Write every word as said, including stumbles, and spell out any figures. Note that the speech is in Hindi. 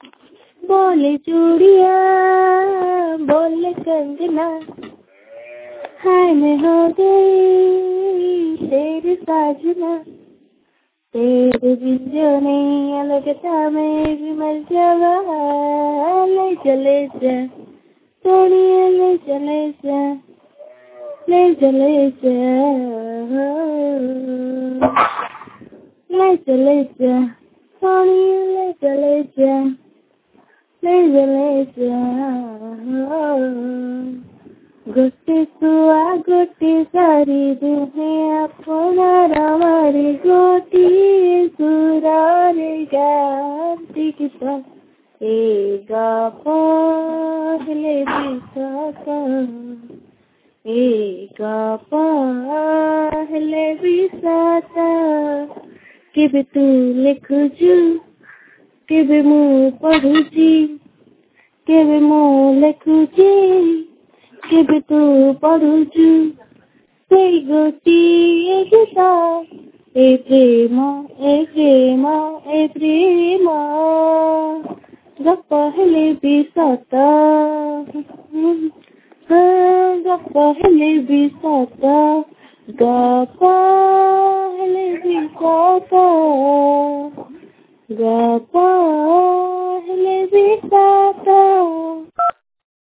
बोले चूड़िया बोले कंगना, हाय मैं हो गई तेरे साजना, तेरे बिन जो नहीं लगता मैं भी मर जावा। ले चले जा सोनिया ले चले जा, ले चले जा, ले चले जा सोनिया ले चले जा, ले चले जा। गोटे सुआ गोटे सारी दुहे अपनार मारी गोटी सुरारे गाती किसा ए गा पहले बिसाता, ए गा पहले बिसाता। केबे तू लिखुचु केबे मु पढ़ुची, केबे मु लिखुची केबे तू पढ़ुचु, सेई गोटिए गीता ए प्रेम ए प्रेम ए प्रेम ग पहले बिसाता, ग पहले बिसाता, ग पहले बिसाता, ग